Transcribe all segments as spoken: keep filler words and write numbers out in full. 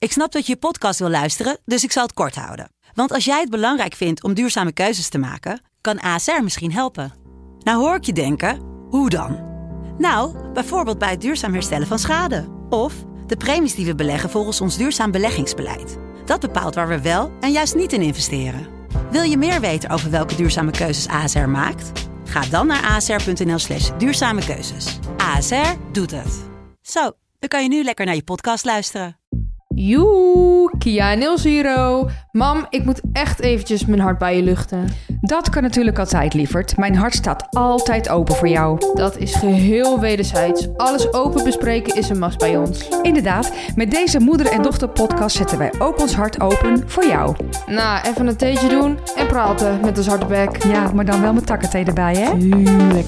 Ik snap dat je je podcast wil luisteren, dus ik zal het kort houden. Want als jij het belangrijk vindt om duurzame keuzes te maken, kan A S R misschien helpen. Nou hoor ik je denken, hoe dan? Nou, bijvoorbeeld bij het duurzaam herstellen van schade. Of de premies die we beleggen volgens ons duurzaam beleggingsbeleid. Dat bepaalt waar we wel en juist niet in investeren. Wil je meer weten over welke duurzame keuzes A S R maakt? Ga dan naar asr.nl slash duurzame keuzes. A S R doet het. Zo, dan kan je nu lekker naar je podcast luisteren. Joe, Kia en Ilse hier. Mam, ik moet echt eventjes mijn hart bij je luchten. Dat kan natuurlijk altijd, lieverd. Mijn hart staat altijd open voor jou. Dat is geheel wederzijds. Alles open bespreken is een must bij ons. Inderdaad, met deze moeder- en dochter-podcast zetten wij ook ons hart open voor jou. Nou, even een theetje doen en praten met een zwarte bek. Ja, maar dan wel met takkenthee erbij, hè? Tuurlijk.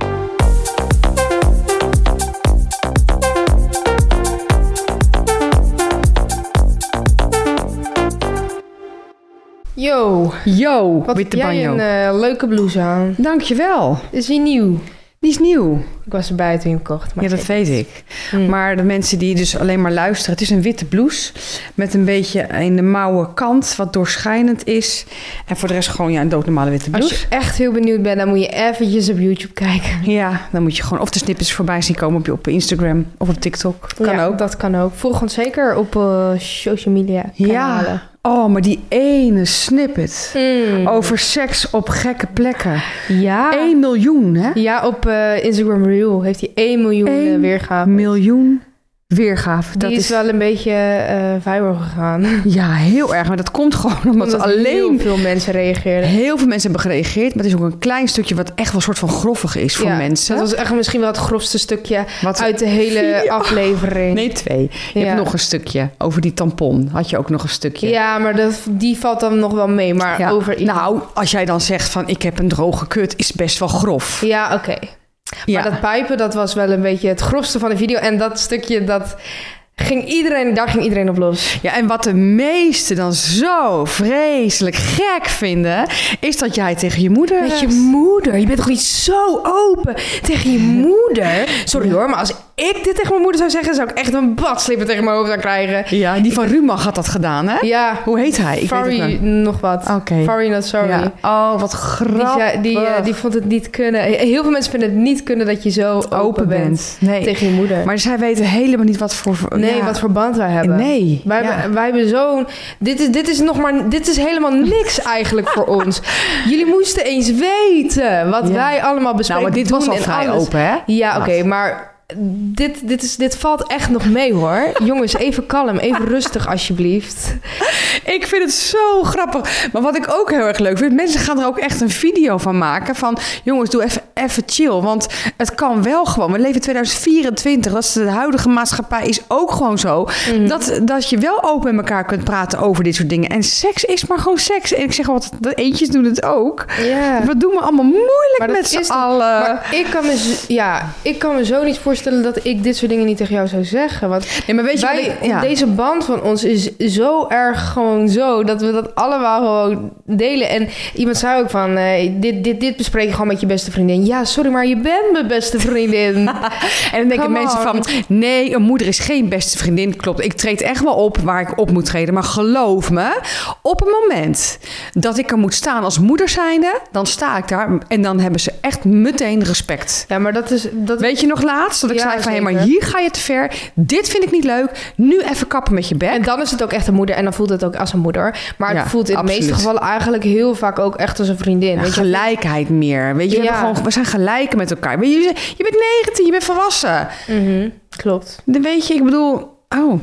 Yo. Yo, Wat witte heb jij banjo. een uh, leuke blouse aan. Dankjewel. Is die nieuw? Die is nieuw. Ik was erbij toen je hem kocht. Maar Ja, dat weet ik. Mm. Maar de mensen die dus alleen maar luisteren... Het is een witte blouse met een beetje in de mouwen kant... wat doorschijnend is. En voor de rest gewoon ja, een doodnormale witte blouse. Als je echt heel benieuwd bent, dan moet je eventjes op YouTube kijken. Ja, dan moet je gewoon of de snippets voorbij zien komen op, je, op Instagram of op TikTok. Dat kan ja, ook. Dat kan ook. Volg ons zeker op uh, social media kanalen. Ja. Oh, maar die ene snippet Mm. over seks op gekke plekken. Ja. één miljoen, hè? Ja, op uh, Instagram Reel heeft hij één miljoen uh, één weergaven. miljoen weergaven. Die Dat is, is wel een beetje uh, viral gegaan. Ja, heel erg. Maar dat komt gewoon omdat, Omdat alleen... heel veel mensen reageerden. Heel veel mensen hebben gereageerd. Maar het is ook een klein stukje wat echt wel een soort van groffig is voor Ja, mensen. Dat was echt misschien wel het grofste stukje Wat uit de hele video. aflevering. Nee, twee. Je Ja. hebt nog een stukje. Over die tampon had je ook nog een stukje. Ja, maar dat, die valt dan nog wel mee. Maar Ja. over... Nou, als jij dan zegt van ik heb een droge kut, is best wel grof. Ja, oké. Okay. Ja. Maar dat pijpen, dat was wel een beetje het grofste van de video. En dat stukje, dat ging iedereen, daar ging iedereen op los. Ja, en wat de meesten dan zo vreselijk gek vinden, is dat jij tegen je moeder... Met je moeder? Je bent toch niet zo open tegen je moeder? Sorry hoor, maar als ik dit tegen mijn moeder zou zeggen, zou ik echt een badslipper tegen mijn hoofd aan krijgen. Ja, die van Rumach had dat gedaan, hè? Ja. Hoe heet hij? Ik Sorry, weet het nog wat. Oké. Okay. Sorry, not sorry. Ja. Oh, wat Die, grappig. zei- die, uh, die vond het niet kunnen. Heel veel mensen vinden het niet kunnen dat je zo open, open bent, bent. Nee. tegen je moeder. Maar zij weten helemaal niet wat voor... Nee, ja. wat voor band wij hebben. Nee. Wij, ja. hebben, wij hebben zo'n... Dit is, dit is nog maar... Dit is helemaal niks eigenlijk voor ons. Jullie moesten eens weten wat Ja. wij allemaal bespreken. Nou, maar dit was doen al en vrij alles. open, hè? Ja, oké, okay, maar dit, dit, is, dit valt echt nog mee, hoor. Jongens, even kalm, even rustig alsjeblieft. Ik vind het zo grappig. Maar wat ik ook heel erg leuk vind, mensen gaan er ook echt een video van maken. Van, jongens, doe even, even chill. Want het kan wel gewoon. We leven in tweeduizend vierentwintig. Dat is de huidige maatschappij is ook gewoon zo. Mm. Dat, dat je wel open met elkaar kunt praten over dit soort dingen. En seks is maar gewoon seks. En ik zeg altijd, de eentjes doen het ook. Ja. Wat doen we allemaal moeilijk maar met z'n is allen. Maar ik kan, me, ja, ik kan me zo niet voorstellen dat ik dit soort dingen niet tegen jou zou zeggen. Want nee, maar weet je wij, wat ik, ja. deze band van ons is zo erg gewoon zo... dat we dat allemaal gewoon delen. En iemand zei ook van... Uh, dit, dit, dit bespreek je gewoon met je beste vriendin. Ja, sorry, maar je bent mijn beste vriendin. En dan denken Come mensen on. van... nee, een moeder is geen beste vriendin. Klopt, ik treed echt wel op waar ik op moet treden. Maar geloof me, op het moment dat ik er moet staan als moeder zijnde... dan sta ik daar en dan hebben ze echt meteen respect. Ja, maar dat is... Dat... Weet je nog laatst dat ik Ja, zei van... hé, zeker. maar hier ga je te ver. Dit vind ik niet leuk. Nu even kappen met je bek. En dan is het ook echt een moeder en dan voelt het ook als een moeder. Maar het Ja, voelt in absoluut. de meeste gevallen eigenlijk heel vaak ook echt als een vriendin. Ja, weet je? gelijkheid meer. Weet je, we, Ja. hebben gewoon, we zijn gelijk met elkaar. Weet je, je bent negentien, je bent volwassen. Mm-hmm, klopt. Dan weet je, ik bedoel... Oh,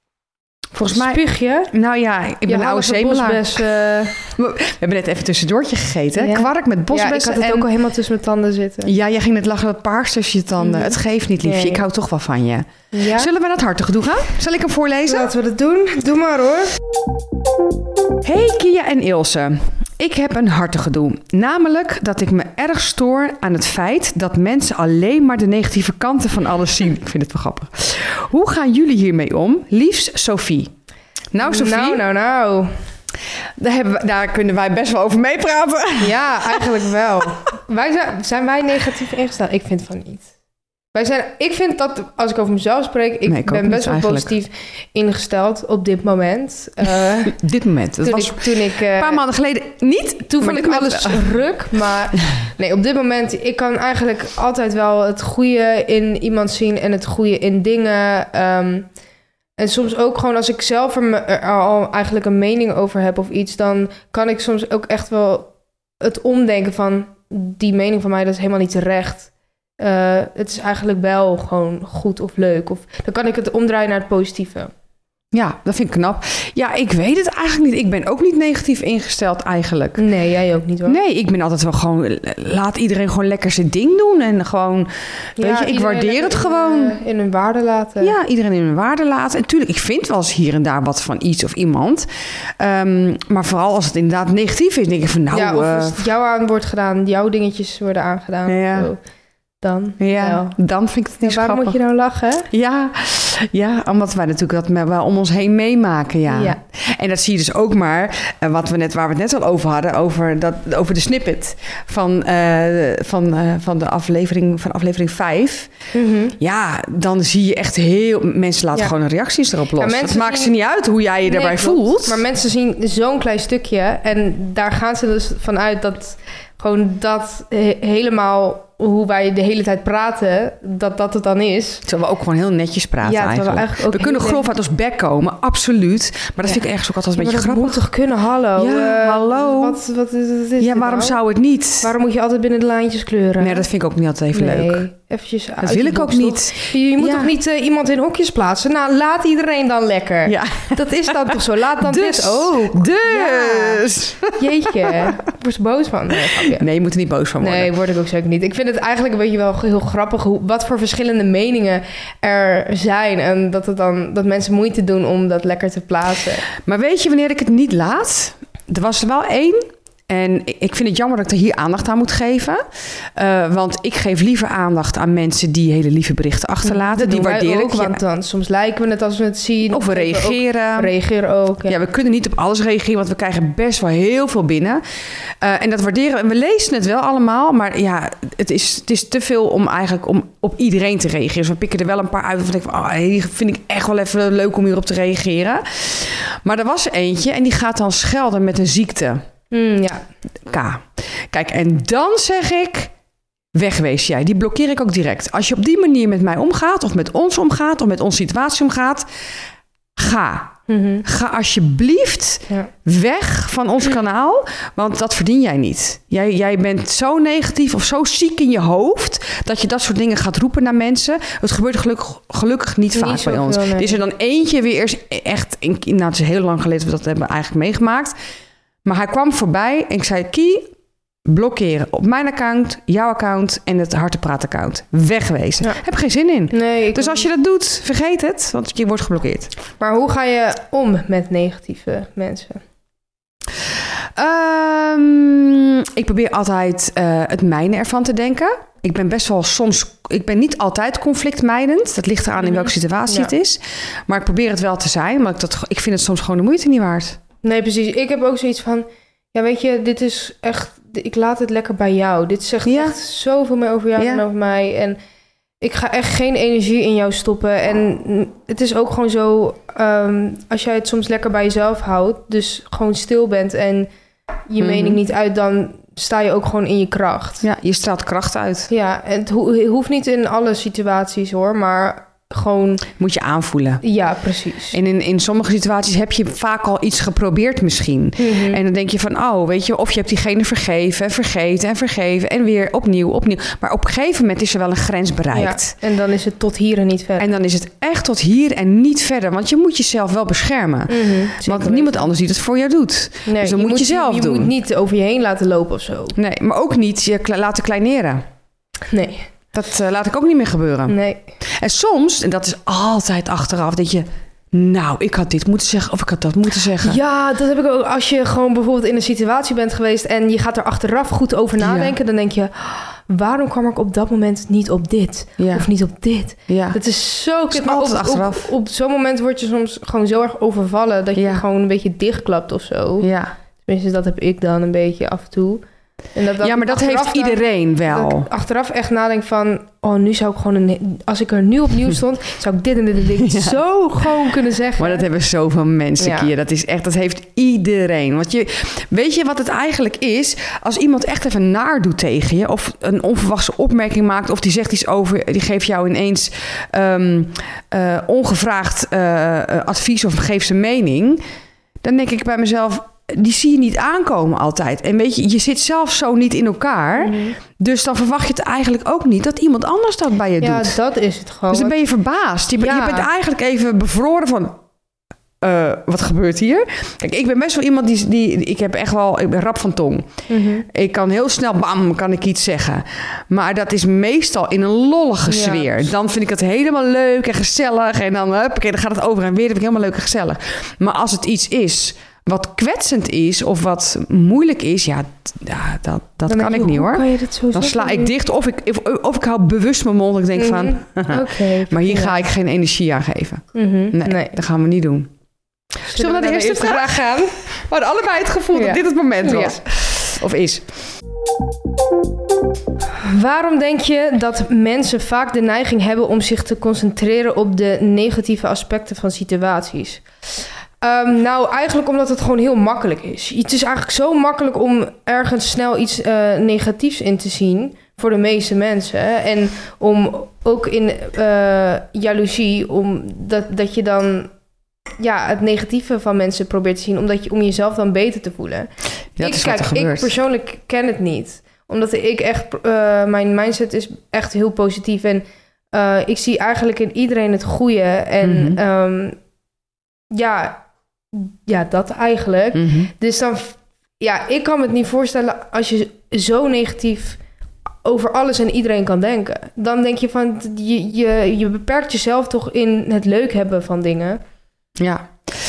volgens mij... Spuug je? Nou ja, ik ben Je een oude haalt het zemelaar. bosbes, uh... We hebben net even een tussendoortje gegeten. Ja. Kwark met Ja, bosbessen. ik had het en... ook al helemaal tussen mijn tanden zitten. Ja, jij ging net lachen met paars tussen je tanden. Mm. Het geeft niet, liefje. Nee. Ik hou toch wel van je. Ja? Zullen we naar het hartige toe gaan? Zal ik hem voorlezen? Laten we dat doen. Doe maar hoor. Hey Kia en Ilse. Ik heb een hartegedoe. Namelijk dat ik me erg stoor aan het feit dat mensen alleen maar de negatieve kanten van alles zien. Ik vind het wel grappig. Hoe gaan jullie hiermee om? Liefst Sophie. Nou Sophie, Nou, nou, nou. Daar, hebben we, daar kunnen wij best wel over meepraten. Ja, eigenlijk wel. wij zijn, zijn wij negatief ingesteld? Ik vind van niet. Wij zijn, ik vind dat, als ik over mezelf spreek... ik, Nee, ik ook ben niet, best wel eigenlijk. positief ingesteld op dit moment. Uh, Dit moment. Dat toen, was ik, toen ik... uh, een paar maanden geleden niet. Toen maar vond dit ik moment alles wel. ruk, maar nee, op dit moment... ik kan eigenlijk altijd wel het goede in iemand zien... en het goede in dingen. Um, en soms ook gewoon als ik zelf er, me, er al eigenlijk een mening over heb of iets... dan kan ik soms ook echt wel het omdenken van... die mening van mij, dat is helemaal niet terecht. Uh, het is eigenlijk wel gewoon goed of leuk. Of, dan kan ik het omdraaien naar het positieve. Ja, dat vind ik knap. Ja, ik weet het eigenlijk niet. Ik ben ook niet negatief ingesteld eigenlijk. Nee, jij ook niet hoor. Nee, ik ben altijd wel gewoon... laat iedereen gewoon lekker zijn ding doen. En gewoon... Ja, weet je, ik waardeer het in, gewoon. Uh, in hun waarde laten. Ja, iedereen in hun waarde laten. En tuurlijk, ik vind wel eens hier en daar wat van iets of iemand. Um, maar vooral als het inderdaad negatief is, denk ik van nou... Ja, of uh, als het jou aan wordt gedaan, jouw dingetjes worden aangedaan. Ja. Zo. Dan ja, wel. dan vind ik het niet Ja, waarom grappig. moet je nou lachen? Ja, ja, omdat wij natuurlijk dat wel om ons heen meemaken, ja. Ja. En dat zie je dus ook maar, uh, wat we net, waar we het net al over hadden, over, dat, over de snippet van, uh, van, uh, van de aflevering, van aflevering vijf. Mm-hmm. Ja, dan zie je echt heel... Mensen laten Ja. gewoon reacties erop los. Ja, het maakt zien... ze niet uit hoe jij je nee, daarbij klopt. voelt. Maar mensen zien zo'n klein stukje en daar gaan ze dus vanuit dat gewoon dat he- helemaal hoe wij de hele tijd praten, dat dat het dan is. Terwijl we ook gewoon heel netjes praten Ja, terwijl we eigenlijk. eigenlijk ook we kunnen heel grof uit ons bek komen, absoluut. Maar dat Ja. vind ik ergens ook altijd een Ja, beetje maar dat grappig. moet toch kunnen, hallo? Ja, Uh, hallo. Wat, wat, is, wat is Ja, dit waarom nou? zou het niet? Waarom moet je altijd binnen de lijntjes kleuren? Nee, dat vind ik ook niet altijd even nee, leuk. eventjes uit Dat de wil ik box, ook toch? niet. Je, je moet Ja. toch niet uh, iemand in hokjes plaatsen? Nou, laat iedereen dan lekker. Ja. Dat is dan toch zo? Laat dan Dus. dit ook. Dus. Jeetje, ik word er boos van. Nee, grapje. Nee, je moet er niet boos van worden. Nee, word ik ook zeker niet. Ik vind het eigenlijk een beetje wel heel grappig hoe, wat voor verschillende meningen er zijn. En dat, het dan, dat mensen moeite doen om dat lekker te plaatsen. Maar weet je wanneer ik het niet laat? Er was er wel één. En ik vind het jammer dat ik er hier aandacht aan moet geven. Uh, want ik geef liever aandacht aan mensen die hele lieve berichten achterlaten. Dat die doen waardeer wij ik. ook, want dan soms lijken we het als we het zien. Of we reageren. Ook, we reageren ook. Ja. Ja, we kunnen niet op alles reageren, want we krijgen best wel heel veel binnen. Uh, en dat waarderen we. En we lezen het wel allemaal, maar ja, het is, het is te veel om eigenlijk om op iedereen te reageren. Dus we pikken er wel een paar uit waarvan ik van, oh, die vind ik echt wel even leuk om hierop te reageren. Maar er was er eentje en die gaat dan schelden met een ziekte. Mm, ja. K. Kijk, en dan zeg ik, wegwees jij. Die blokkeer ik ook direct. Als je op die manier met mij omgaat, of met ons omgaat, of met onze situatie omgaat, ga. Mm-hmm. Ga alsjeblieft Ja. weg van ons kanaal, want dat verdien jij niet. Jij, jij bent zo negatief of zo ziek in je hoofd dat je dat soort dingen gaat roepen naar mensen. Het gebeurt gelukkig, gelukkig niet, Niet vaak bij ons. zoveel, nee. Er is er dan eentje weer eerst echt, in, nou het is heel lang geleden dat we dat hebben eigenlijk meegemaakt. Maar hij kwam voorbij en ik zei, Kie, blokkeren op mijn account, jouw account en het Hartepraat-account. Wegwezen. Ja. Heb geen zin in. Nee, ik Dus als je dat doet, vergeet het, want je wordt geblokkeerd. Maar hoe ga je om met negatieve mensen? Um, ik probeer altijd uh, het mijne ervan te denken. Ik ben best wel soms... Ik ben niet altijd conflictmijdend. Dat ligt eraan in welke situatie Ja. het is. Maar ik probeer het wel te zijn. Maar ik, dat, ik vind het soms gewoon de moeite niet waard. Nee, precies. Ik heb ook zoiets van... Ja, weet je, dit is echt... Ik laat het lekker bij jou. Dit zegt Ja. echt zoveel meer over jou Ja. dan over mij. En ik ga echt geen energie in jou stoppen. En het is ook gewoon zo... Um, als jij het soms lekker bij jezelf houdt... dus gewoon stil bent en je Mhm. mening niet uit... dan sta je ook gewoon in je kracht. Ja, je straalt kracht uit. Ja, en het, ho- het hoeft niet in alle situaties hoor... maar gewoon... Moet je aanvoelen. Ja, precies. En in, in sommige situaties heb je vaak al iets geprobeerd misschien. Mhm. En dan denk je van, oh, weet je, of je hebt diegene vergeven, vergeten en vergeven en weer opnieuw, opnieuw. Maar op een gegeven moment is er wel een grens bereikt. Ja, en dan is het tot hier en niet verder. En dan is het echt tot hier en niet verder. Want je moet jezelf wel beschermen. Mhm, zeker Want weten. niemand anders die het voor jou doet. Nee, dus dan moet je zelf je doen. moet niet over je heen laten lopen of zo. Nee, maar ook niet je kle- laten kleineren. Nee, Dat uh, laat ik ook niet meer gebeuren. nee. En soms, en dat is altijd achteraf, dat je... Nou, ik had dit moeten zeggen of ik had dat moeten zeggen. Ja, dat heb ik ook. Als je gewoon bijvoorbeeld in een situatie bent geweest... en je gaat er achteraf goed over nadenken... Ja. dan denk je... waarom kwam ik op dat moment niet op dit? Ja. Of niet op dit? Ja. Dat is zo kut. Maar op, altijd achteraf. op, op zo'n moment word je soms gewoon zo erg overvallen... dat je Ja. gewoon een beetje dichtklapt of zo. Ja. Tenminste, dat heb ik dan een beetje af en toe. En dat, dat ja, maar dat heeft dan, iedereen wel. Dat ik achteraf echt nadenk van... oh, nu zou ik gewoon... Een, als ik er nu opnieuw stond... zou ik dit en dit en dit ja. zo gewoon kunnen zeggen. Maar dat hebben zoveel mensen, ja. Kia. Dat is echt... Dat heeft iedereen. Want je... Weet je wat het eigenlijk is? Als iemand echt even naar doet tegen je... of een onverwachte opmerking maakt... of die zegt iets over... die geeft jou ineens... Um, uh, ongevraagd uh, advies... of geeft zijn mening... dan denk ik bij mezelf... die zie je niet aankomen altijd. En weet je, je zit zelf zo niet in elkaar. Mm-hmm. Dus dan verwacht je het eigenlijk ook niet... dat iemand anders dat bij je ja, doet. Ja, dat is het gewoon. Dus dan ben je verbaasd. Je, ja. je bent eigenlijk even bevroren van... Uh, wat gebeurt hier? Kijk, ik ben best wel iemand die... die ik heb echt wel... Ik ben rap van tong. Mm-hmm. Ik kan heel snel... bam, kan ik iets zeggen. Maar dat is meestal in een lollige ja. sfeer. Dan vind ik het helemaal leuk en gezellig. En dan, huppakee, dan gaat het over en weer. Dan vind ik helemaal leuk en gezellig. Maar als het iets is... wat kwetsend is of wat moeilijk is, ja, t- ja dat, dat kan je, ik niet hoor. Kan je dat zo dan sla ik dicht of ik, of, of ik hou bewust mijn mond. Ik denk mm-hmm. van, okay, maar hier ja. ga ik geen energie aan geven. Mm-hmm. Nee, nee, dat gaan we niet doen. Zullen, Zullen we naar de eerste, eerste vraag gaan? We hadden allebei het gevoel ja. dat dit het moment was. Ja. Of is. Waarom denk je dat mensen vaak de neiging hebben om zich te concentreren op de negatieve aspecten van situaties? Um, nou, eigenlijk omdat het gewoon heel makkelijk is. Het is eigenlijk zo makkelijk om ergens snel iets uh, negatiefs in te zien voor de meeste mensen. En om ook in uh, jaloezie, om dat, dat je dan ja, het negatieve van mensen probeert te zien, omdat je, om jezelf dan beter te voelen. Dat ik, is kijk, wat er gebeurt. Ik persoonlijk ken het niet. Omdat ik echt, uh, mijn mindset is echt heel positief. En uh, ik zie eigenlijk in iedereen het goede. En mm-hmm. um, ja... Ja, dat eigenlijk. Mm-hmm. Dus dan... Ja, ik kan me het niet voorstellen als je zo negatief over alles en iedereen kan denken. Dan denk je van... Je, je, je beperkt jezelf toch in het leuk hebben van dingen. Ja.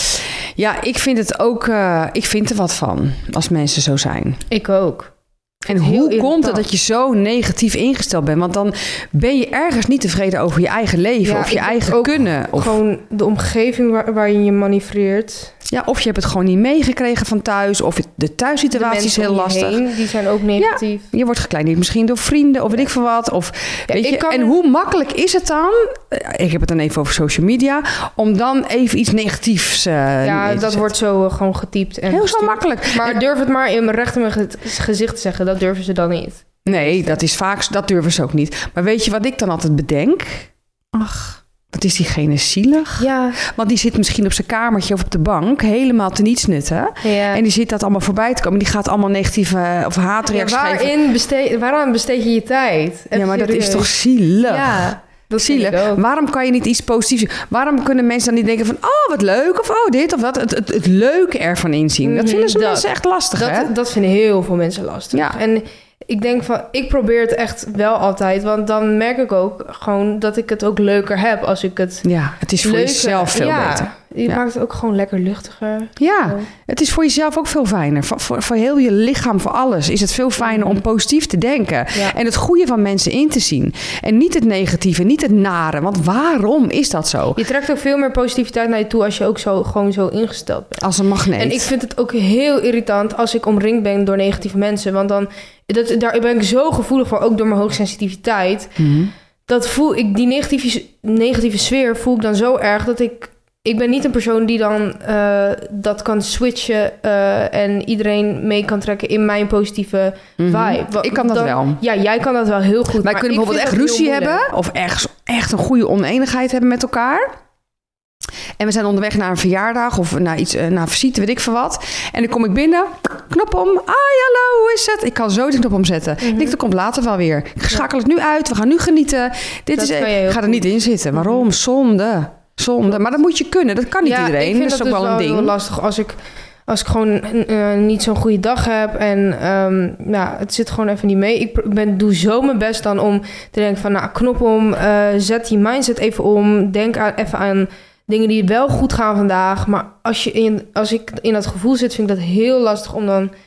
Ja, ik vind het ook... Uh, ik vind er wat van als mensen zo zijn. Ik ook. En hoe komt het dat je zo negatief ingesteld bent? Want dan ben je ergens niet tevreden over je eigen leven... Ja, of je eigen kunnen. Of gewoon de omgeving waar, waar je je manoeuvreert. Ja, of je hebt het gewoon niet meegekregen van thuis... of de thuissituatie is heel lastig. Heen, die zijn ook negatief. Ja, je wordt gekleineerd misschien door vrienden of weet ik veel wat. Of, ja, weet je, en er... hoe makkelijk is het dan... Ik heb het dan even over social media... om dan even iets negatiefs uh, Ja, dat wordt zo uh, gewoon getypt. En heel zo makkelijk. Maar durf het maar in mijn recht in mijn gezicht te zeggen... dat durven ze dan niet. Nee, dat is vaak... dat durven ze ook niet. Maar weet je wat ik dan altijd bedenk? Ach... Wat is diegene zielig? Ja. Want die zit misschien op zijn kamertje of op de bank... helemaal te niets nutten. Ja. En die zit dat allemaal voorbij te komen. Die gaat allemaal negatieve of haatreacties ja, waarin besteed, waaraan besteed je je tijd? Even ja, maar serieus. Dat is toch zielig? Ja, dat zielig. Waarom kan je niet iets positiefs... Waarom kunnen mensen dan niet denken van... oh, wat leuk, of oh, dit of dat. Het, het, het leuke ervan inzien. Mm-hmm. Dat vinden ze dat, mensen echt lastig, dat, hè? Dat vinden heel veel mensen lastig. Ja. En... Ik denk van, ik probeer het echt wel altijd. Want dan merk ik ook gewoon dat ik het ook leuker heb als ik het... Ja, het is voor leuker, jezelf veel ja, beter. Je ja. maakt het ook gewoon lekker luchtiger. Ja, zo. Het is voor jezelf ook veel fijner. Voor, voor, voor heel je lichaam, voor alles is het veel fijner om positief te denken. Ja. En het goede van mensen in te zien. En niet het negatieve, niet het nare. Want waarom is dat zo? Je trekt ook veel meer positiviteit naar je toe als je ook zo, gewoon zo ingesteld bent. Als een magneet. En ik vind het ook heel irritant als ik omringd ben door negatieve mensen. Want dan... Dat, daar ben ik zo gevoelig voor, ook door mijn hoogsensitiviteit. Mm-hmm. Dat voel ik, die negatieve, negatieve sfeer voel ik dan zo erg dat ik... Ik ben niet een persoon die dan uh, dat kan switchen uh, en iedereen mee kan trekken in mijn positieve mm-hmm. vibe. Wat, ik kan dat dan, wel. Ja, jij kan dat wel heel goed. Wij maar kunnen bijvoorbeeld echt ruzie hebben of echt, echt een goede oneenigheid hebben met elkaar. En we zijn onderweg naar een verjaardag of naar iets, naar een visite, weet ik veel wat. En dan kom ik binnen, knop om. Ah, hallo, hoe is het? Ik kan zo die knop omzetten. Mm-hmm. Ik denk, dat komt later wel weer. Ik schakel het nu uit, we gaan nu genieten. Dit dat is, ik ga er niet in zitten. Waarom? Mm-hmm. Zonde. Zonde. Maar dat moet je kunnen. Dat kan niet ja, iedereen. Ik vind dat is dat ook dus wel een ding. Heel lastig als ik, als ik gewoon uh, niet zo'n goede dag heb. En um, nou, het zit gewoon even niet mee. Ik ben, doe zo mijn best dan om te denken van... Nou, knop om, uh, zet die mindset even om. Denk aan, even aan... dingen die wel goed gaan vandaag. Maar als, je in, als ik in dat gevoel zit, vind ik dat heel lastig om dan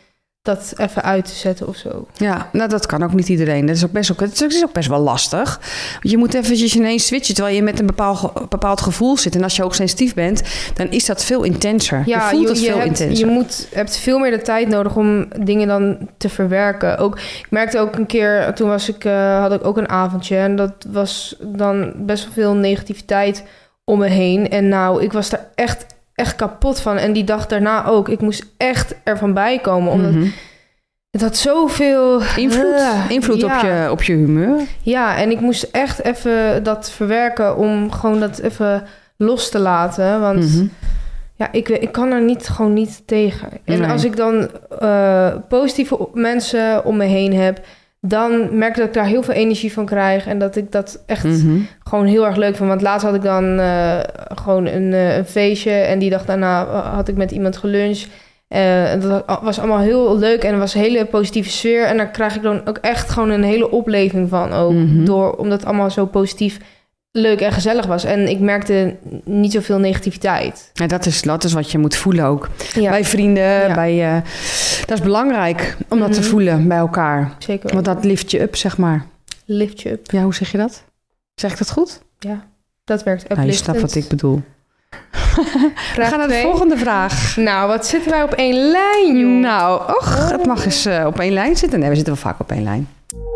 dat even uit te zetten of zo. Ja, nou dat kan ook niet iedereen. Dat is ook best, ook, het is ook best wel lastig. Want je moet eventjes ineens switchen... terwijl je met een bepaald, bepaald gevoel zit. En als je ook sensitief bent, dan is dat veel intenser. Ja, je voelt je, het je veel hebt, intenser. Je moet, hebt veel meer de tijd nodig om dingen dan te verwerken. Ook, ik merkte ook een keer, toen was ik, uh, had ik ook een avondje... en dat was dan best wel veel negativiteit om me heen. En nou, ik was daar echt, echt kapot van. En die dag daarna ook. Ik moest echt ervan bijkomen, omdat... Mm-hmm. Het had zoveel... Invloed, uh, invloed ja. op, je, op je humeur. Ja, en ik moest echt even dat verwerken... om gewoon dat even los te laten. Want mm-hmm. ja, ik, ik kan er niet, gewoon niet tegen. En nee. als ik dan uh, positieve mensen om me heen heb... dan merk ik dat ik daar heel veel energie van krijg... en dat ik dat echt mm-hmm. gewoon heel erg leuk vind. Want laatst had ik dan uh, gewoon een, uh, een feestje... en die dag daarna had ik met iemand geluncht... Uh, dat was allemaal heel leuk en er was een hele positieve sfeer. En daar krijg ik dan ook echt gewoon een hele opleving van. Ook mm-hmm. door, omdat het allemaal zo positief, leuk en gezellig was. En ik merkte niet zoveel negativiteit. Ja, dat is, dat is wat je moet voelen ook. Ja. Bij vrienden, ja. bij, uh, dat is belangrijk om dat mm-hmm. te voelen bij elkaar. Zeker. Want dat lift je up, zeg maar. Lift je up. Ja, hoe zeg je dat? Zeg ik dat goed? Ja, dat werkt. Nou, je snapt wat ik bedoel. We gaan naar de volgende vraag. Nou, wat zitten wij op één lijn, joh? Nou, och, oh. het mag eens uh, op één lijn zitten. Nee, we zitten wel vaak op één lijn.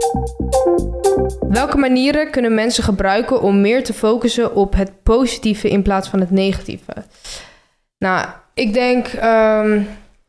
Welke manieren kunnen mensen gebruiken om meer te focussen op het positieve in plaats van het negatieve? Nou, ik denk... Um,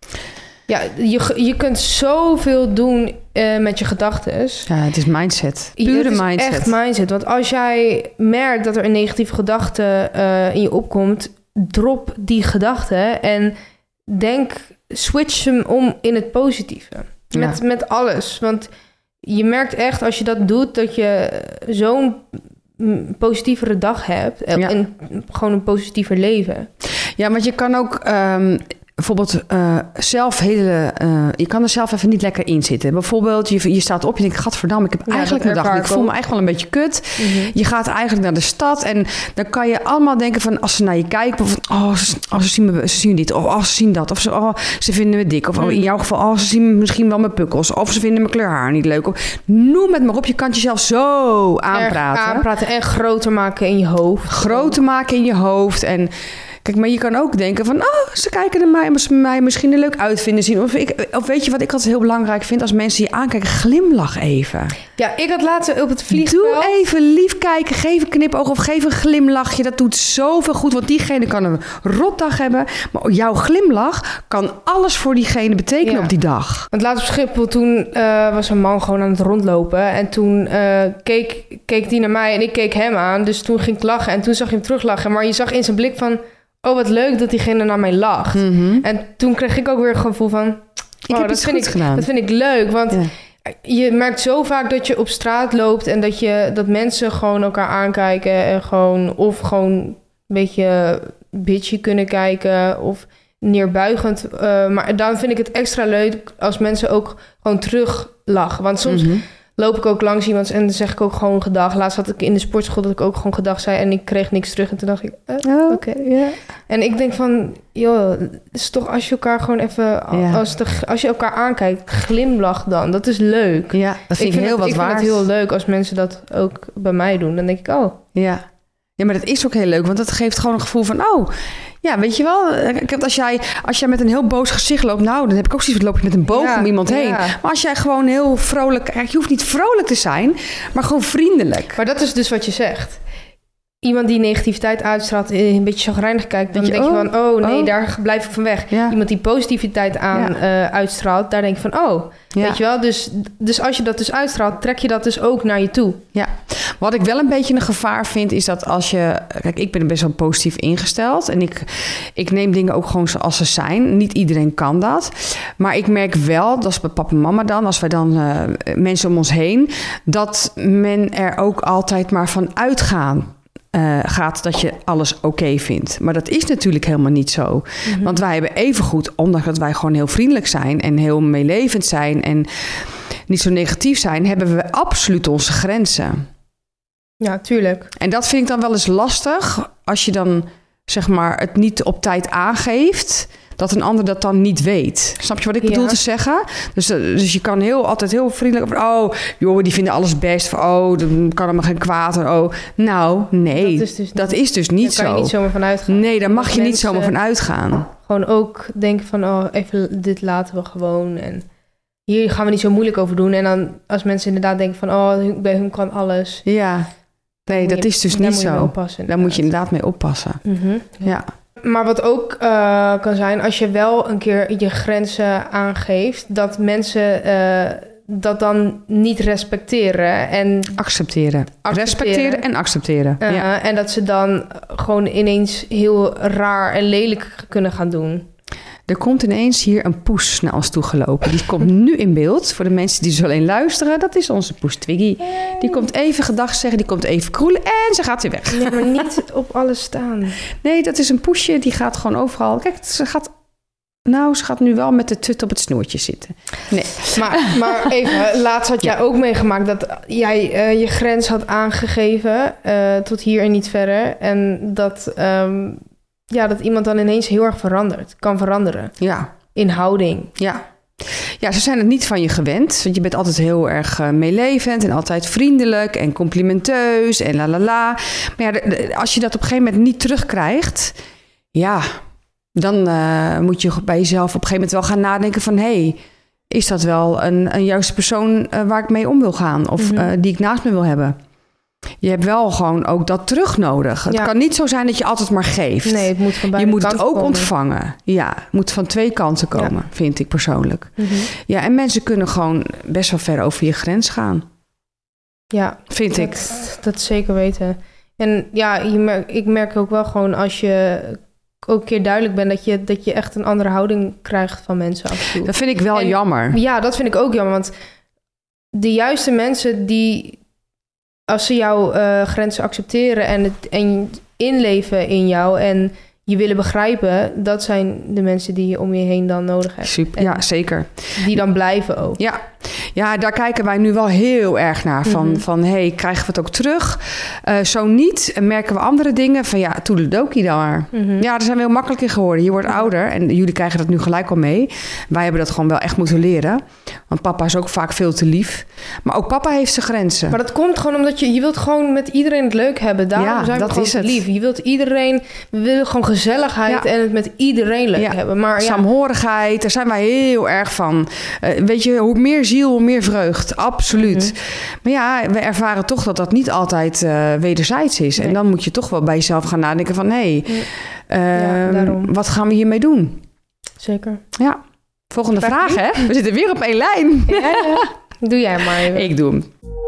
ja, je, je kunt zoveel doen uh, met je gedachtes. Ja, het is mindset. Pure het is mindset. Echt mindset. Want als jij merkt dat er een negatieve gedachte uh, in je opkomt... drop die gedachte en denk, switch hem om in het positieve. Ja. Met, met alles. Want je merkt echt als je dat doet... dat je zo'n positievere dag hebt. Ja. En gewoon een positiever leven. Ja, want je kan ook... Um, bijvoorbeeld uh, zelf hele... Uh, je kan er zelf even niet lekker in zitten. Bijvoorbeeld, je, je staat op, je denkt... gadverdamme, ik heb ja, eigenlijk een dag... Ik voel me eigenlijk wel een beetje kut. Mm-hmm. Je gaat eigenlijk naar de stad... en dan kan je allemaal denken van... als ze naar je kijken... Van, oh, ze, oh, ze, zien me, ze zien dit. Of oh, ze zien dat. Of ze, oh, ze vinden me dik. Of mm. in jouw geval... oh, ze zien misschien wel mijn pukkels. Of ze vinden mijn kleur haar niet leuk. Of, noem het maar op. Je kan het jezelf zo aanpraten. Erg aanpraten en groter maken in je hoofd. Groter maken in je hoofd. En... Kijk, maar je kan ook denken van... oh, ze kijken naar mij, maar ze mij misschien er leuk uit vinden zien. Of, ik, of weet je wat ik altijd heel belangrijk vind... als mensen je aankijken, glimlach even. Ja, ik had laatst op het vliegveld... Doe even lief kijken, geef een knipoog of geef een glimlachje. Dat doet zoveel goed, want diegene kan een rotdag hebben. Maar jouw glimlach kan alles voor diegene betekenen ja. op die dag. Want laatst op Schiphol, toen uh, was een man gewoon aan het rondlopen. En toen uh, keek, keek die naar mij en ik keek hem aan. Dus toen ging ik lachen en toen zag je hem teruglachen. Maar je zag in zijn blik van... oh, wat leuk dat diegene naar mij lacht. Mm-hmm. En toen kreeg ik ook weer een gevoel van... oh, ik heb dat, iets vind goed ik, gedaan. dat vind ik leuk. Want ja. je merkt zo vaak dat je op straat loopt... en dat, je, dat mensen gewoon elkaar aankijken... en gewoon of gewoon een beetje bitchy kunnen kijken... of neerbuigend. Uh, maar dan vind ik het extra leuk... als mensen ook gewoon terug lachen. Want soms... Mm-hmm. loop ik ook langs iemand en dan zeg ik ook gewoon gedag. Laatst had ik in de sportschool dat ik ook gewoon gedag zei... en ik kreeg niks terug. En toen dacht ik, uh, oh, oké. Okay. Yeah. En ik denk van, joh, het is toch als je elkaar gewoon even... Yeah. Als, de, als je elkaar aankijkt, glimlach dan. Dat is leuk. Ja, dat vind ik, ik heel het, wat ik waard. Ik vind het heel leuk als mensen dat ook bij mij doen. Dan denk ik, oh. Ja. Ja, maar dat is ook heel leuk, want dat geeft gewoon een gevoel van... oh, ja, weet je wel, als jij, als jij met een heel boos gezicht loopt... nou, dan heb ik ook zoiets, loop je met een boog ja, om iemand heen. Ja. Maar als jij gewoon heel vrolijk... je hoeft niet vrolijk te zijn, maar gewoon vriendelijk. Maar dat is dus wat je zegt. Iemand die negativiteit uitstraalt, een beetje chagrijnig kijkt... dan je, denk je van, oh nee, oh. daar blijf ik van weg. Ja. Iemand die positiviteit aan ja. uh, uitstraalt, daar denk je van, oh... Ja. Weet je wel, dus, dus als je dat dus uitstraalt... trek je dat dus ook naar je toe. Ja, wat ik wel een beetje een gevaar vind... is dat als je... Kijk, ik ben best wel positief ingesteld... en ik, ik neem dingen ook gewoon zoals ze zijn. Niet iedereen kan dat. Maar ik merk wel, dat is bij papa en mama dan... als wij dan uh, mensen om ons heen... dat men er ook altijd maar van uitgaan... Uh, gaat dat je alles oké okay vindt. Maar dat is natuurlijk helemaal niet zo. Mm-hmm. Want wij hebben evengoed, ondanks dat wij gewoon heel vriendelijk zijn... en heel meelevend zijn en niet zo negatief zijn... hebben we absoluut onze grenzen. Ja, tuurlijk. En dat vind ik dan wel eens lastig... als je dan zeg maar het niet op tijd aangeeft... dat een ander dat dan niet weet. Snap je wat ik bedoel Ja. te zeggen? Dus, uh, dus je kan heel, altijd heel vriendelijk... Oh, joh, die vinden alles best. Van, oh, dan kan er maar geen kwaad. Oh, nou, nee. Dat is dus dat niet- is dus niet Daar kan zo. je niet zomaar van uitgaan. Nee, daar mag Dat je niet mensen zomaar van uitgaan. Gewoon ook denken van, oh, even dit laten we gewoon. En hier gaan we niet zo moeilijk over doen. En dan als mensen inderdaad denken van, oh, bij hun kan alles. Ja, nee, Moet dat je- is dus daar niet moet je mee zo. oppassen, Daar moet je inderdaad mee oppassen. Mhm. Ja. Maar wat ook eh, kan zijn, als je wel een keer je grenzen aangeeft, dat mensen eh, dat dan niet respecteren. En, Accepteren. Accepteren. Respecteren en accepteren. eh, ja. en dat ze dan gewoon ineens heel raar en lelijk kunnen gaan doen. Er komt ineens hier een poes naar ons toe gelopen. Die komt nu in beeld. Voor de mensen die dus alleen luisteren, dat is onze poes Twiggy. Die komt even gedag zeggen, die komt even kroelen en ze gaat weer weg. Nee, maar niet op alles staan. Nee, dat is een poesje, die gaat gewoon overal... Kijk, ze gaat... Nou, ze gaat nu wel met de tut op het snoertje zitten. Nee. Maar, maar even, laatst had jij Ja. ook meegemaakt dat jij eh, je grens had aangegeven eh, tot hier en niet verder. En dat, ehm, ja, dat iemand dan ineens heel erg verandert, kan veranderen Ja, in houding. ja. Ja, ze zijn het niet van je gewend. Want je bent altijd heel erg uh, meelevend en altijd vriendelijk en complimenteus en la la la. Maar ja, de, de, als je dat op een gegeven moment niet terugkrijgt... Ja, dan uh, moet je bij jezelf op een gegeven moment wel gaan nadenken van... hé, hey, is dat wel een, een juiste persoon uh, waar ik mee om wil gaan? Of Mm-hmm. uh, die ik naast me wil hebben? Je hebt wel gewoon ook dat terug nodig. Het Ja. kan niet zo zijn dat je altijd maar geeft. Nee, het moet van je beide moet het kanten ook komen. ontvangen. Ja, het moet van twee kanten komen, Ja. vind ik persoonlijk. Mhm. Ja, en mensen kunnen gewoon best wel ver over je grens gaan. Ja, Vind ik. dat, dat zeker weten. En ja, je merk, ik merk ook wel gewoon als je ook een keer duidelijk bent... dat je, dat je echt een andere houding krijgt van mensen af en toe. Dat vind ik wel En- jammer. Ja, dat vind ik ook jammer. Want de juiste mensen die, als ze jouw uh, grenzen accepteren en, het, en inleven in jou en je willen begrijpen, dat zijn de mensen die je om je heen dan nodig hebt. Super, En ja, zeker. die dan blijven ook. Ja. ja, daar kijken wij nu wel heel erg naar. Van, Mhm. van hey, krijgen we het ook terug? Uh, zo niet, en merken we andere dingen. Van ja, toedeledokie dan maar. Mhm. Ja, daar zijn we heel makkelijk in geworden. Je wordt ouder en jullie krijgen dat nu gelijk al mee. Wij hebben dat gewoon wel echt moeten leren. Want papa is ook vaak veel te lief. Maar ook papa heeft zijn grenzen. Maar dat komt gewoon omdat je, je wilt gewoon met iedereen het leuk hebben. Daarom Ja, zijn we dat gewoon is te het. lief. Je wilt iedereen, we willen gewoon gezelligheid Ja. en het met iedereen leuk Ja. hebben. Maar ja, Saamhorigheid, daar zijn wij heel erg van. Uh, weet je, hoe meer ziel, hoe meer vreugd. Absoluut. Mhm. Maar ja, we ervaren toch dat dat niet altijd uh, wederzijds is. Nee. En dan moet je toch wel bij jezelf gaan nadenken van... hé, hey, Ja, uh, daarom. wat gaan we hiermee doen? zeker. Ja, volgende Vraag vraag, niet. hè? We zitten weer op één lijn. Ja, ja. Doe jij maar even. Ik doe hem.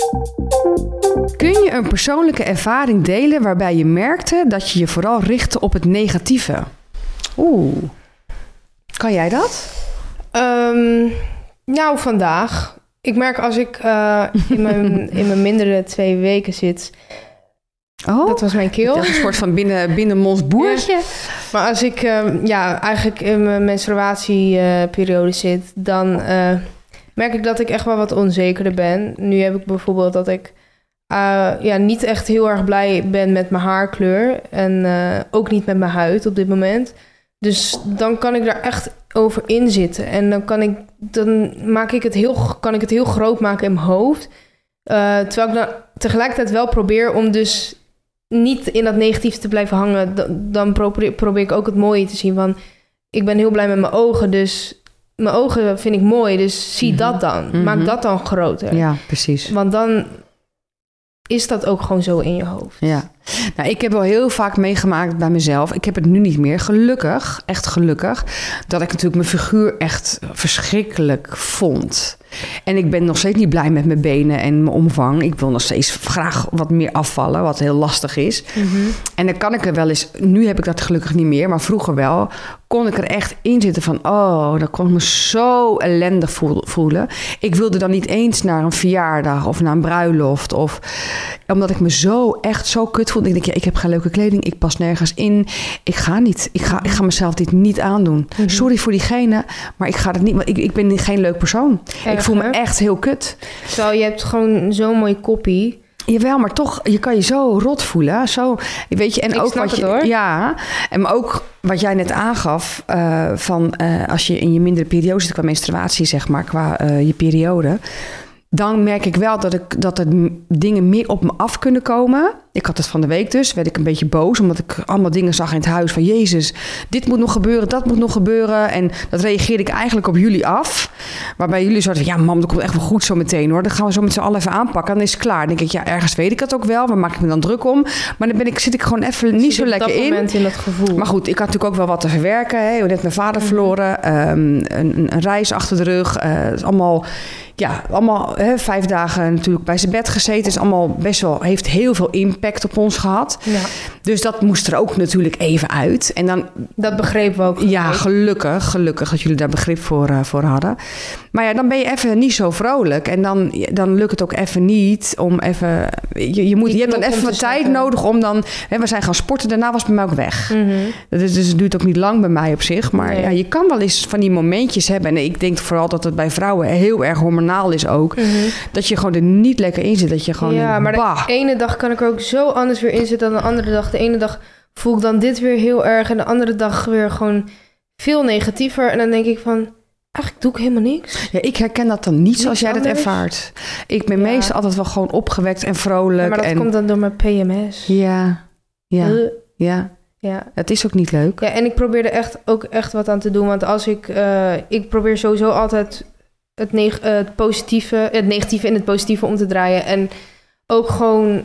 Kun je een persoonlijke ervaring delen waarbij je merkte dat je je vooral richtte op het negatieve? Oeh. Kan jij dat? Um, nou, vandaag. Ik merk als ik uh, in, mijn, in mijn mindere twee weken zit... Oh, Dat was mijn keel. dat is een soort van binnen, binnenmonds boertje. Maar als ik um, ja, eigenlijk in mijn menstruatieperiode uh, zit... dan uh, merk ik dat ik echt wel wat onzekerder ben. Nu heb ik bijvoorbeeld dat ik uh, ja, niet echt heel erg blij ben met mijn haarkleur. En uh, ook niet met mijn huid op dit moment. Dus dan kan ik daar echt over inzitten. En dan, kan ik, dan maak ik het heel, kan ik het heel groot maken in mijn hoofd. Uh, terwijl ik dan tegelijkertijd wel probeer om dus niet in dat negatief te blijven hangen. Dan, dan probeer, probeer ik ook het mooie te zien. Van, ik ben heel blij met mijn ogen, dus mijn ogen vind ik mooi. Dus zie Mm-hmm. dat dan. Mm-hmm. Maak dat dan groter. Ja, precies. Want dan is dat ook gewoon zo in je hoofd. Ja. Nou, ik heb wel heel vaak meegemaakt bij mezelf. Ik heb het nu niet meer. Gelukkig, echt gelukkig, dat ik natuurlijk mijn figuur echt verschrikkelijk vond. En ik ben nog steeds niet blij met mijn benen en mijn omvang. Ik wil nog steeds graag wat meer afvallen, wat heel lastig is. Mm-hmm. En dan kan ik er wel eens... Nu heb ik dat gelukkig niet meer, maar vroeger wel... kon ik er echt in zitten van... oh, dan kon ik me zo ellendig voelen. Ik wilde dan niet eens naar een verjaardag of naar een bruiloft. Of omdat ik me zo echt zo kut voelde. Ik denk, ja, ik heb geen leuke kleding. Ik pas nergens in. Ik ga niet. Ik ga, ik ga mezelf dit niet aandoen. Mm-hmm. Sorry voor diegene, maar ik ga het niet... Ik, ik ben geen leuk persoon. Erg, ik voel me hè? echt heel kut. Terwijl je hebt gewoon zo'n mooie koppie. Jawel, maar toch, je kan je zo rot voelen. Zo, weet je, en Ik ook snap wat het, je, hoor. Ja, en maar ook wat jij net aangaf, uh, van uh, als je in je mindere periode zit qua menstruatie, zeg maar, qua uh, je periode, dan merk ik wel dat, ik, dat er dingen meer op me af kunnen komen. Ik had het van de week dus, werd ik een beetje boos, omdat ik allemaal dingen zag in het huis van Jezus, dit moet nog gebeuren, dat moet nog gebeuren. En dat reageerde ik eigenlijk op jullie af. Waarbij jullie zouden van, ja mam, dat komt echt wel goed zo meteen hoor. Dat gaan we zo met z'n allen even aanpakken. En dan is het klaar. Dan denk ik, ja, ergens weet ik het ook wel. Waar maak ik me dan druk om? Maar dan ben ik, zit ik gewoon even niet zo lekker in. Op dat moment in dat gevoel. Maar goed, ik had natuurlijk ook wel wat te verwerken. Hè. Ik heb net mijn vader mm-hmm. verloren. Um, een, een reis achter de rug. Uh, het is allemaal, ja, allemaal hè, vijf dagen natuurlijk bij zijn bed gezeten. Het is allemaal best wel, heeft heel veel impact op ons gehad. Ja. Dus dat moest er ook natuurlijk even uit. En dan, dat begrepen we ook. Ja, gelukkig. Gelukkig dat jullie daar begrip voor, uh, voor hadden. Maar ja, dan ben je even niet zo vrolijk. En dan, dan lukt het ook even niet om even... Je, je, moet, je hebt dan even wat tijd nodig om dan... Hè, we zijn gaan sporten, daarna was het bij mij ook weg. Mm-hmm. Dus, dus het duurt ook niet lang bij mij op zich. Maar nee. ja, je kan wel eens van die momentjes hebben. En ik denk vooral dat het bij vrouwen heel erg hormonaal is ook. Mm-hmm. Dat je gewoon er niet lekker in zit. Dat je gewoon ja, denkt, maar bah. de ene dag kan ik er ook zo anders weer in zitten dan de andere dag. De ene dag voel ik dan dit weer heel erg. En de andere dag weer gewoon veel negatiever. En dan denk ik van... Eigenlijk doe ik helemaal niks. Ja, ik herken dat dan niet Niks zoals jij dat anders. ervaart. Ik ben Ja. meestal altijd wel gewoon opgewekt en vrolijk. Ja, maar dat en... komt dan door mijn P M S. Ja, ja, Uh, ja. ja. Het is ook niet leuk. Ja, en ik probeer er echt ook echt wat aan te doen. Want als ik... Uh, ik probeer sowieso altijd het, neg- uh, het positieve... Het negatieve in het positieve om te draaien. En ook gewoon...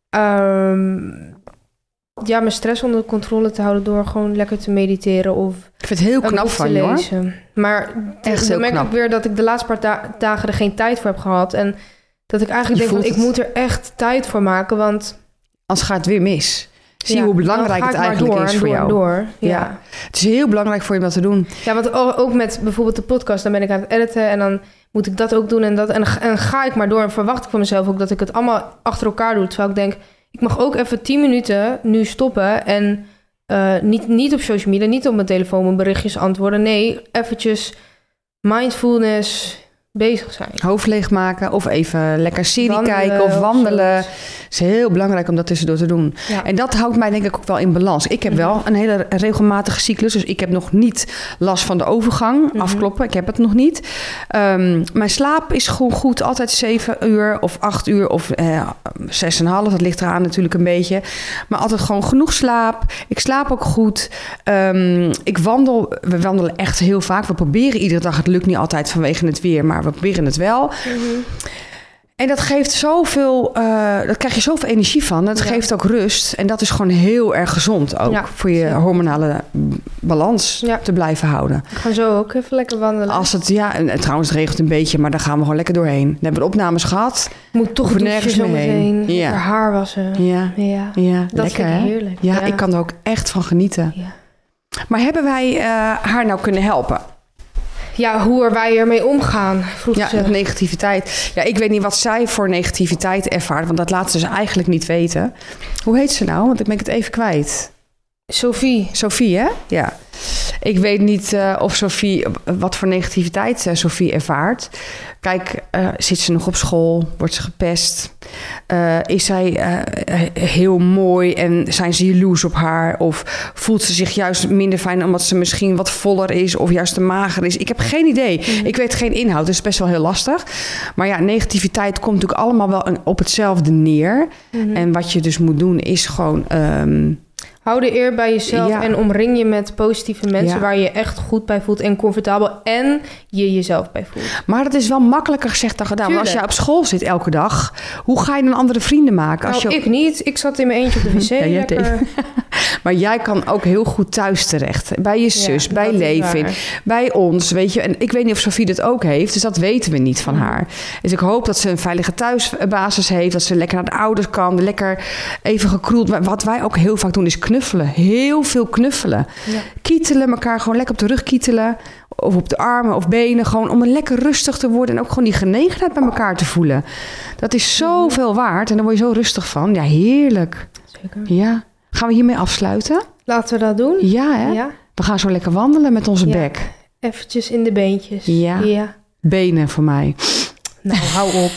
Um, ja, mijn stress onder controle te houden door gewoon lekker te mediteren of ik vind het heel knap van je, hoor. Maar echt dan merk knap. ik weer dat ik de laatste paar da- dagen er geen tijd voor heb gehad. En dat ik eigenlijk Je denk, van, ik het. moet er echt tijd voor maken, want... Anders gaat het weer mis. Zie je ja, hoe belangrijk het eigenlijk door, is voor door, jou. Door, ja. ja. Het is heel belangrijk voor je om dat te doen. Ja, want ook met bijvoorbeeld de podcast, dan ben ik aan het editen en dan moet ik dat ook doen en dat. En, en ga ik maar door en verwacht ik van mezelf ook dat ik het allemaal achter elkaar doe. Terwijl ik denk, ik mag ook even tien minuten nu stoppen en uh, niet, niet op social media, niet op mijn telefoon mijn berichtjes antwoorden. Nee, eventjes mindfulness bezig zijn. Hoofd leegmaken of even lekker serie wandelen, kijken of wandelen. Of het is heel belangrijk om dat tussendoor te doen. Ja. En dat houdt mij denk ik ook wel in balans. Ik heb mm-hmm. wel een hele regelmatige cyclus. Dus ik heb nog niet last van de overgang. Mm-hmm. Afkloppen, ik heb het nog niet. Um, mijn slaap is gewoon goed. Altijd zeven uur of acht uur of eh, zes en een half. Dat ligt eraan natuurlijk een beetje. Maar altijd gewoon genoeg slaap. Ik slaap ook goed. Um, ik wandel. We wandelen echt heel vaak. We proberen iedere dag. Het lukt niet altijd vanwege het weer. Maar we proberen het wel. Mm-hmm. En dat geeft zoveel, uh, dat krijg je zoveel energie van. Het ja. geeft ook rust. En dat is gewoon heel erg gezond ook. Ja. Voor je ja. hormonale balans ja. te blijven houden. Ik ga zo ook even lekker wandelen. Als het, ja, en trouwens het regelt een beetje, maar dan gaan we gewoon lekker doorheen. Dan hebben we opnames gehad. Moet toch nergens zo meteen. Ja. Haar haar wassen. Ja, ja. ja. Dat lekker, vind ik heerlijk. Ja, ja, ik kan er ook echt van genieten. Ja. Maar hebben wij uh, haar nou kunnen helpen? Ja, hoe er wij ermee omgaan, vroeg ja, ze. met negativiteit. Ja, ik weet niet wat zij voor negativiteit ervaart, want dat laten ze eigenlijk niet weten. Hoe heet ze nou? Want ik ben het even kwijt. Sophie. Sophie, hè? Ja. Ik weet niet uh, of Sophie, wat voor negativiteit uh, Sophie ervaart. Kijk, uh, zit ze nog op school? Wordt ze gepest? Uh, is zij uh, heel mooi en zijn ze jaloers op haar? Of voelt ze zich juist minder fijn omdat ze misschien wat voller is of juist te mager is? Ik heb geen idee. Mm-hmm. Ik weet geen inhoud, dus het is best wel heel lastig. Maar ja, negativiteit komt natuurlijk allemaal wel op hetzelfde neer. Mm-hmm. En wat je dus moet doen is gewoon... Um, Hou de eer bij jezelf ja. en omring je met positieve mensen... Ja. waar je je echt goed bij voelt en comfortabel... en je jezelf bij voelt. Maar het is wel makkelijker gezegd dan gedaan. Want als je op school zit elke dag... hoe ga je dan andere vrienden maken? Als nou, je... ik niet. Ik zat in mijn eentje op de wc. Ja, lekker. Maar jij kan ook heel goed thuis terecht. Bij je zus, ja, bij Levin, bij ons. Weet je. En ik weet niet of Sophie dat ook heeft. Dus dat weten we niet van mm. haar. Dus ik hoop dat ze een veilige thuisbasis heeft. Dat ze lekker naar de ouders kan. Lekker even gekroeld. Maar wat wij ook heel vaak doen is knuffelen. Heel veel knuffelen. Ja. Kietelen, elkaar gewoon lekker op de rug kietelen. Of op de armen of benen. Gewoon om lekker rustig te worden. En ook gewoon die genegenheid bij elkaar te voelen. Dat is zoveel waard. En daar word je zo rustig van. Ja, heerlijk. Zeker. Ja. Gaan we hiermee afsluiten? Laten we dat doen. Ja, hè? Ja. We gaan zo lekker wandelen met onze ja. bek. Eventjes in de beentjes. Ja. ja. Benen voor mij. Nou, hou op.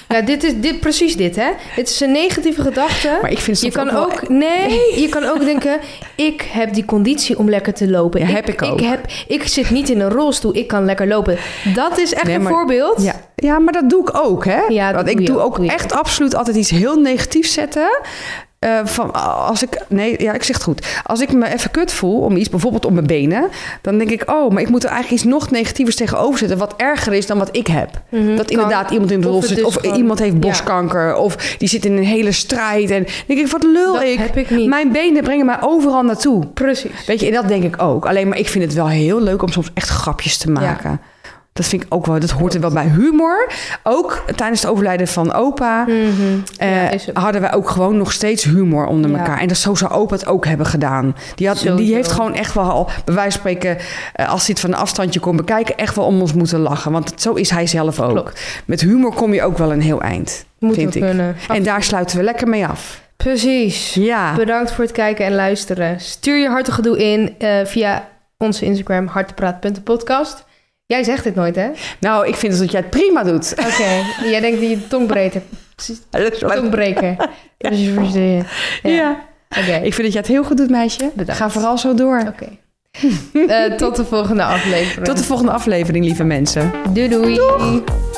Ja, dit is dit, precies dit, hè? Het is een negatieve gedachte. Maar ik vind het je kan ook, ook wel... nee, nee, je kan ook denken, ik heb die conditie om lekker te lopen. Ja, ik, heb ik ook. Ik, heb, ik zit niet in een rolstoel, ik kan lekker lopen. Dat is echt nee, een maar, voorbeeld. Ja. ja, maar dat doe ik ook, hè? Ja, Want ik doe, doe ook doe echt ook. absoluut altijd iets heel negatiefs zetten. Uh, van als ik, nee, ja, ik zeg het goed. Als ik me even kut voel om iets, bijvoorbeeld op mijn benen, dan denk ik, oh, maar ik moet er eigenlijk iets nog negatievers tegenover zetten, wat erger is dan wat ik heb. Mm-hmm. Dat inderdaad kan, iemand in de rol zit, dus of gewoon, iemand heeft borstkanker, ja. of die zit in een hele strijd. En dan denk ik, wat lul dat ik. Heb ik niet. Mijn benen brengen mij overal naartoe. Precies. Weet je, en dat denk ik ook. Alleen, maar ik vind het wel heel leuk om soms echt grapjes te maken. Ja. Dat vind ik ook wel, dat hoort er wel bij. Humor, ook tijdens het overlijden van opa, mm-hmm. uh, ja, hadden wij ook gewoon nog steeds humor onder ja. elkaar. En dat zo zou opa het ook hebben gedaan. Die, had, die heeft gewoon echt wel al, bij wijze van spreken, uh, als hij het van een afstandje kon bekijken, echt wel om ons moeten lachen. Want het, zo is hij zelf ook. Klopt. Met humor kom je ook wel een heel eind, Moet vind ik. Kunnen. En daar sluiten we lekker mee af. Precies. Ja. Bedankt voor het kijken en luisteren. Stuur je hartegedoe in uh, via onze Instagram, hartepraat punt podcast. Jij zegt dit nooit, hè? Nou, ik vind dat jij het prima doet. Oké, okay. Jij denkt dat je tongbreker. Tongbreken. Dus je ja. ja. Okay. Ik vind dat jij het heel goed doet, meisje. Bedankt. Ga vooral zo door. Oké. Okay. uh, tot de volgende aflevering. Tot de volgende aflevering, lieve mensen. Doei doei. Doeg.